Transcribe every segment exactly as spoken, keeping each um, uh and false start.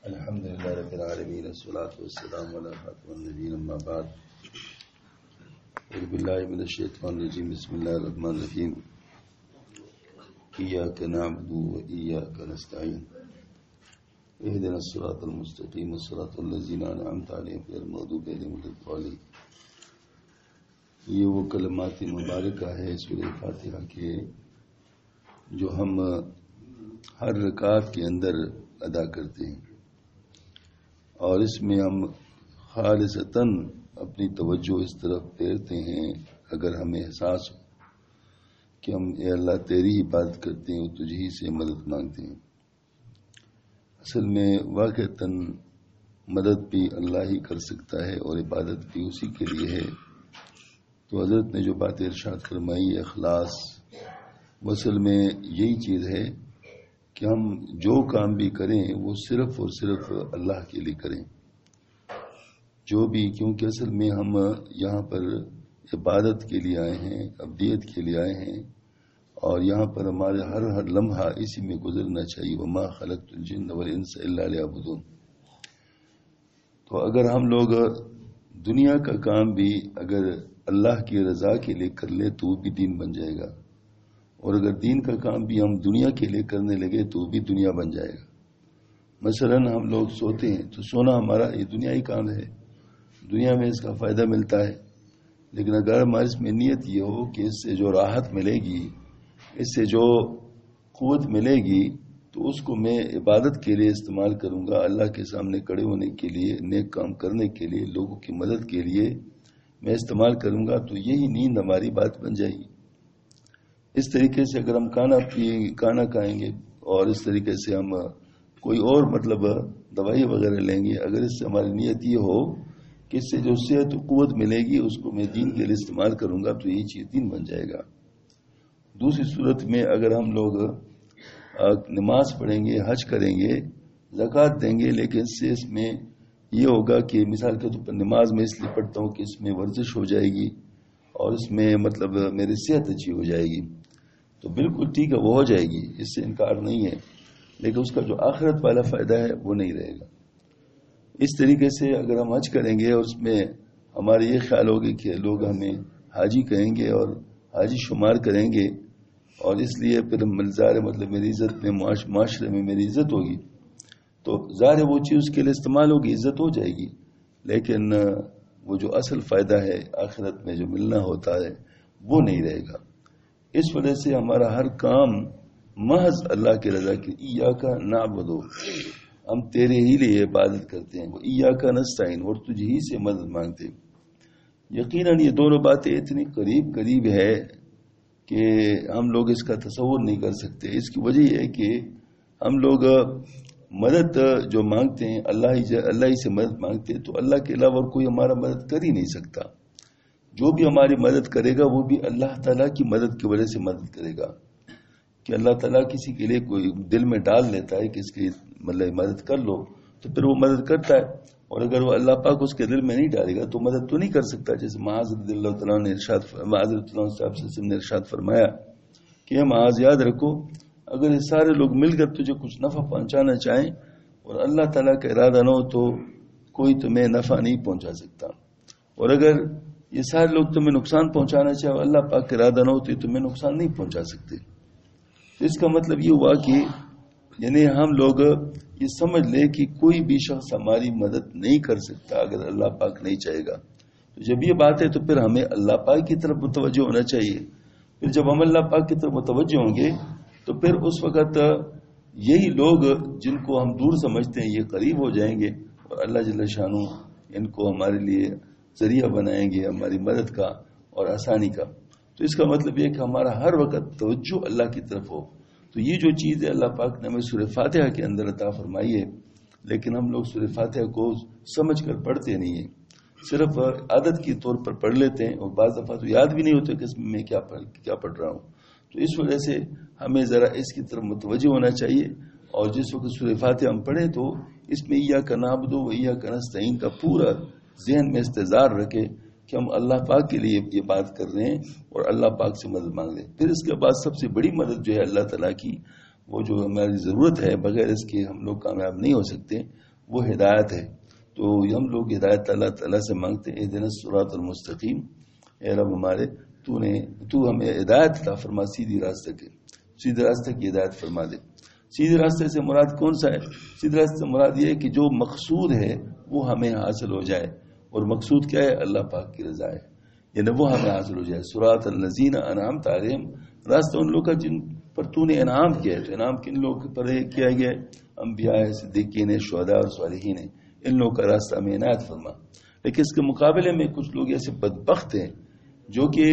الحمد لله رب العالمين والصلاة والسلام على خاتم النبيين أما بعد أعوذ بالله من الشيطان الرجيم بسم الله الرحمن الرحيم إياك نعبد وإياك نستعين اهدنا الصراط المستقيم الصراط الذين أنعمت عليهم غير المغضوب عليهم ولا الضالين. یہ وہ کلمات مبارکہ ہے سورہ فاتحہ کے جو ہم ہر رکعت کے اندر ادا کرتے ہیں، اور اس میں ہم خالصتاً اپنی توجہ اس طرف پھیرتے ہیں اگر ہمیں احساس ہو کہ ہم اے اللہ تیری عبادت کرتے ہیں اور تجھ ہی سے مدد مانگتے ہیں. اصل میں واقعتاً مدد بھی اللہ ہی کر سکتا ہے اور عبادت بھی اسی کے لیے ہے. تو حضرت نے جو بات ارشاد فرمائی اخلاص، اصل میں یہی چیز ہے کہ ہم جو کام بھی کریں وہ صرف اور صرف اللہ کے لیے کریں. جو بھی کیونکہ اصل میں ہم یہاں پر عبادت کے لیے آئے ہیں، عبدیت کے لیے آئے ہیں، اور یہاں پر ہمارے ہر ہر لمحہ اسی میں گزرنا چاہیے. وما خلقت الجن والانس الا لیعبدون. تو اگر ہم لوگ دنیا کا کام بھی اگر اللہ کی رضا کے لیے کر لیں تو وہ بھی دین بن جائے گا، اور اگر دین کا کام بھی ہم دنیا کے لیے کرنے لگے تو بھی دنیا بن جائے گا. مثلا ہم لوگ سوتے ہیں تو سونا ہمارا یہ دنیائی کام ہے، دنیا میں اس کا فائدہ ملتا ہے. لیکن اگر ہماری اس میں نیت یہ ہو کہ اس سے جو راحت ملے گی، اس سے جو قوت ملے گی، تو اس کو میں عبادت کے لیے استعمال کروں گا، اللہ کے سامنے کھڑے ہونے کے لیے، نیک کام کرنے کے لیے، لوگوں کی مدد کے لیے میں استعمال کروں گا، تو یہی نیند ہماری بات بن جائے گی. اس طریقے سے اگر ہم کھانا پیئیں کھانا کھائیں گے اور اس طریقے سے ہم کوئی اور مطلب دوائی وغیرہ لیں گے، اگر اس سے ہماری نیت یہ ہو کہ اس سے جو صحت و قوت ملے گی اس کو میں دین کے لیے استعمال کروں گا، تو یہی چیز دین بن جائے گا. دوسری صورت میں اگر ہم لوگ نماز پڑھیں گے، حج کریں گے، زکوٰۃ دیں گے، لیکن اس سے اس میں یہ ہوگا کہ مثال کے طور پر نماز میں اس لیے پڑھتا ہوں کہ اس میں ورزش ہو جائے گی اور اس میں مطلب میری صحت اچھی ہو جائے گی، تو بالکل ٹھیک ہے، وہ ہو جائے گی، اس سے انکار نہیں ہے، لیکن اس کا جو آخرت والا فائدہ ہے وہ نہیں رہے گا. اس طریقے سے اگر ہم حج کریں گے اور اس میں ہمارے یہ خیال ہوگی کہ لوگ ہمیں حاجی کہیں گے اور حاجی شمار کریں گے، اور اس لیے پھر ظاہر مطلب میری عزت میں معاشرے میں میری عزت ہوگی، تو ظاہر وہ چیز اس کے لیے استعمال ہوگی، عزت ہو جائے گی، لیکن وہ جو اصل فائدہ ہے آخرت میں جو ملنا ہوتا ہے وہ نہیں رہے گا. اس وجہ سے ہمارا ہر کام محض اللہ کی رضا کی، ایاک نعبد، ہم تیرے ہی لیے عبادت کرتے ہیں، وہ ایاک نستعین، اور تجھ ہی سے مدد مانگتے ہیں. یقیناً یہ دونوں باتیں اتنی قریب قریب ہے کہ ہم لوگ اس کا تصور نہیں کر سکتے. اس کی وجہ یہ ہے کہ ہم لوگ مدد جو مانگتے ہیں اللہ ہی اللہ ہی سے مدد مانگتے ہیں، تو اللہ کے علاوہ کوئی ہمارا مدد کر ہی نہیں سکتا. جو بھی ہماری مدد کرے گا وہ بھی اللہ تعالیٰ کی مدد کی وجہ سے مدد کرے گا، کہ اللہ تعالیٰ کسی کے لیے کوئی دل میں ڈال لیتا ہے کہ اس کی مطلب مدد کر لو، تو پھر وہ مدد کرتا ہے. اور اگر وہ اللہ پاک اس کے دل میں نہیں ڈالے گا تو مدد تو نہیں کر سکتا. جیسے معاذ رضی اللہ تعالیٰ نے ارشاد معاذ رضی اللہ صاحب سے نے ارشاد فرمایا کہ یہ معاذ یاد رکھو، اگر یہ سارے لوگ مل کر تجھے کچھ نفع پہنچانا چاہیں اور اللہ تعالیٰ کا ارادہ نہ ہو تو کوئی تمہیں نفع نہیں پہنچا سکتا، اور اگر یہ سارے لوگ تمہیں نقصان پہنچانا چاہے اور اللہ پاک کا ارادہ نہ ہو تو تمہیں نقصان نہیں پہنچا سکتے. تو اس کا مطلب یہ ہوا کہ یعنی ہم لوگ یہ سمجھ لے کہ کوئی بھی شخص ہماری مدد نہیں کر سکتا اگر اللہ پاک نہیں چاہے گا. تو جب یہ بات ہے تو پھر ہمیں اللہ پاک کی طرف متوجہ ہونا چاہیے. پھر جب ہم اللہ پاک کی طرف متوجہ ہوں گے تو پھر اس وقت یہی لوگ جن کو ہم دور سمجھتے ہیں یہ قریب ہو جائیں گے، اور اللہ جل شانہ ان کو ہمارے لیے ذریعہ بنائیں گے ہماری مدد کا اور آسانی کا. تو اس کا مطلب یہ کہ ہمارا ہر وقت توجہ اللہ کی طرف ہو. تو یہ جو چیز ہے اللہ پاک نے ہمیں سورہ فاتحہ کے اندر عطا فرمائی ہے، لیکن ہم لوگ سورہ فاتحہ کو سمجھ کر پڑھتے نہیں ہیں، صرف عادت کے طور پر پڑھ لیتے ہیں، اور بعض دفعہ تو یاد بھی نہیں ہوتا کہ اس میں میں کیا پڑھ کیا پڑھ رہا ہوں. تو اس وجہ سے ہمیں ذرا اس کی طرف متوجہ ہونا چاہیے، اور جس وقت سورہ فاتحہ ہم پڑھیں تو اس میں ایاک نعبد و ایاک نستعین کا پورا ذہن میں استحضار رکھے کہ ہم اللہ پاک کے لیے یہ بات کر رہے ہیں اور اللہ پاک سے مدد مانگ رہے ہیں. پھر اس کے بعد سب سے بڑی مدد جو ہے اللہ تعالیٰ کی، وہ جو ہماری ضرورت ہے، بغیر اس کے ہم لوگ کامیاب نہیں ہو سکتے، وہ ہدایت ہے. تو ہم لوگ ہدایت اللہ تعالیٰ سے مانگتے ہیں اہدنا الصراط المستقیم، اے رب ہمارے تو نے تو ہمیں ہدایت عطا فرما، سیدھی راستے کے سیدھے راستے کی ہدایت فرما دے. سیدھے راستے سے مراد کون سا ہے؟ سیدھے راستے سے مراد یہ ہے کہ جو مقصود ہے وہ ہمیں حاصل ہو جائے، اور مقصود کیا ہے؟ اللہ پاک کی رضا ہے، یعنی وہ ہمیں حاصل ہو جائے. صراط الذین انعمت علیہم، راستہ ان لوگوں کا جن پر تو نے انعام کیا ہے. تو انعام کن لوگوں پر کیا گیا ہے؟ انبیاء ہے، صدیقین ہے، شہداء اور صالحین ہیں. ان لوگوں کا راستہ ہمیں عنایت فرما. لیکن اس کے مقابلے میں کچھ لوگ ایسے بدبخت ہیں جو کہ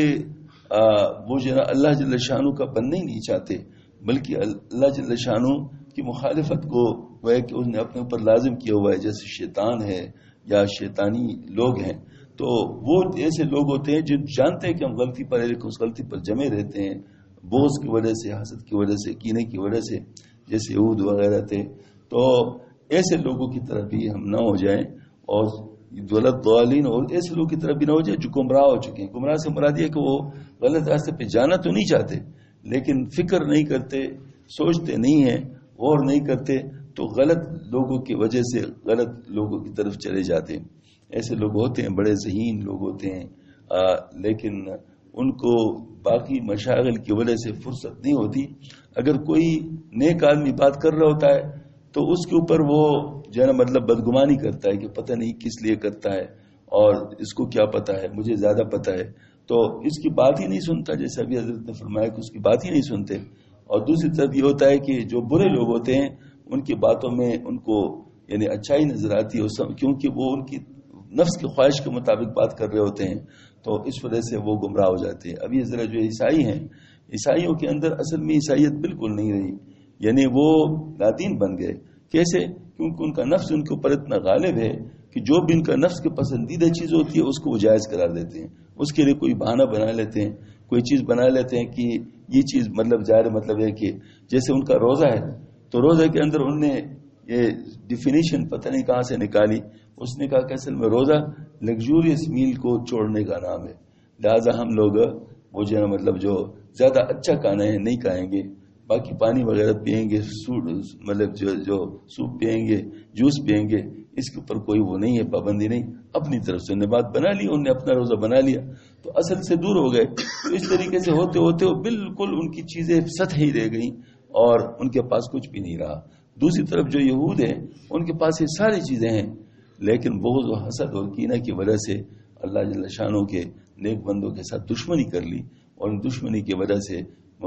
وہ جو ہے اللہ جل شانہ کا بننا ہی نہیں چاہتے، بلکہ اللہ جل شانہ کی مخالفت کو وہ ہے کہ اس نے اپنے اوپر لازم کیا ہوا ہے، جیسے شیطان ہے یا شیطانی لوگ ہیں. تو وہ ایسے لوگ ہوتے ہیں جو جانتے ہیں کہ ہم غلطی پر لیکن اس غلطی پر جمے رہتے ہیں، بغض کی وجہ سے، حسد کی وجہ سے، کینے کی وجہ سے، جیسے یہود وغیرہ تھے. تو ایسے لوگوں کی طرف بھی ہم نہ ہو جائیں، اور دولت ضالین، اور ایسے لوگوں کی طرف بھی نہ ہو جائیں جو گمراہ ہو چکے ہیں. گمراہ سے مراد یہ کہ وہ غلط راستے پہ جانا تو نہیں چاہتے لیکن فکر نہیں کرتے، سوچتے نہیں ہیں، غور نہیں کرتے، تو غلط لوگوں کی وجہ سے غلط لوگوں کی طرف چلے جاتے ہیں. ایسے لوگ ہوتے ہیں، بڑے ذہین لوگ ہوتے ہیں، آ, لیکن ان کو باقی مشاغل کی وجہ سے فرصت نہیں ہوتی. اگر کوئی نیک آدمی بات کر رہا ہوتا ہے تو اس کے اوپر وہ جو ہے نا مطلب بدگمانی کرتا ہے کہ پتہ نہیں کس لیے کرتا ہے اور اس کو کیا پتہ ہے، مجھے زیادہ پتہ ہے، تو اس کی بات ہی نہیں سنتا، جیسے ابھی حضرت نے فرمایا کہ اس کی بات ہی نہیں سنتے. اور دوسری طرف یہ ہوتا ہے کہ جو برے لوگ ہوتے ہیں ان کی باتوں میں ان کو یعنی اچھائی نظر آتی ہے، کیونکہ وہ ان کی نفس کی خواہش کے مطابق بات کر رہے ہوتے ہیں، تو اس وجہ سے وہ گمراہ ہو جاتے ہیں. ابھی ذرا جو عیسائی ہیں، عیسائیوں کے اندر اصل میں عیسائیت بالکل نہیں رہی، یعنی وہ لادین بن گئے. کیسے؟ کیونکہ ان کا نفس ان کے اوپر اتنا غالب ہے کہ جو بھی ان کا نفس کی پسندیدہ چیز ہوتی ہے اس کو وہ جائز قرار دیتے ہیں. اس کے لیے کوئی بہانہ بنا لیتے ہیں، کوئی چیز بنا لیتے ہیں کہ یہ چیز مطلب ظاہر مطلب ہے کہ جیسے ان کا روزہ ہے تو روزہ کے اندر انہوں نے یہ ڈیفینیشن پتہ نہیں کہاں سے نکالی. اس نے کہا کہ اصل میں روزہ لگژوریس میل کو چھوڑنے کا نام ہے، لہٰذا ہم لوگ وہ جو ہے مطلب جو زیادہ اچھا کھانا ہے نہیں کھائیں گے، باقی پانی وغیرہ پئیں گے، مطلب جو جو سوپ پئیں گے، جوس پئیں گے، اس کے اوپر کوئی وہ نہیں ہے، پابندی نہیں. اپنی طرف سے انہوں نے بات بنا لی، انہوں نے اپنا روزہ بنا لیا تو اصل سے دور ہو گئے. تو اس طریقے سے ہوتے ہوتے وہ بالکل ان کی چیزیں سطحی رہ گئیں اور ان کے پاس کچھ بھی نہیں رہا. دوسری طرف جو یہود ہیں ان کے پاس یہ ساری چیزیں ہیں، لیکن بغض و حسد اور کینہ کی وجہ سے اللہ جل شانہ کے نیک بندوں کے ساتھ دشمنی کر لی، اور ان دشمنی کی وجہ سے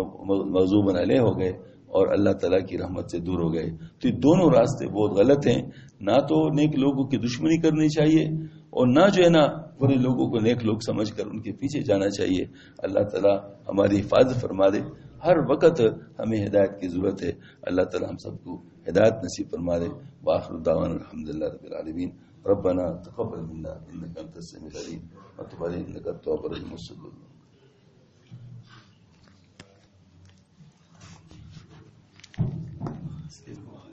مغضوباً علیہ ہو گئے اور اللہ تعالیٰ کی رحمت سے دور ہو گئے. تو یہ دونوں راستے بہت غلط ہیں. نہ تو نیک لوگوں کی دشمنی کرنی چاہیے اور نہ جو ہے نا برے لوگوں کو نیک لوگ سمجھ کر ان کے پیچھے جانا چاہیے. اللہ تعالیٰ ہماری حفاظت فرما دے. ہر وقت ہمیں ہدایت کی ضرورت ہے. اللہ تعالیٰ ہم سب کو ہدایت نصیب فرما دے. وآخر دعوانا الحمدللہ رب العالمین. ربنا تقبل منا انك انت السميع العليم وتب علينا انك انت التواب الرحيم.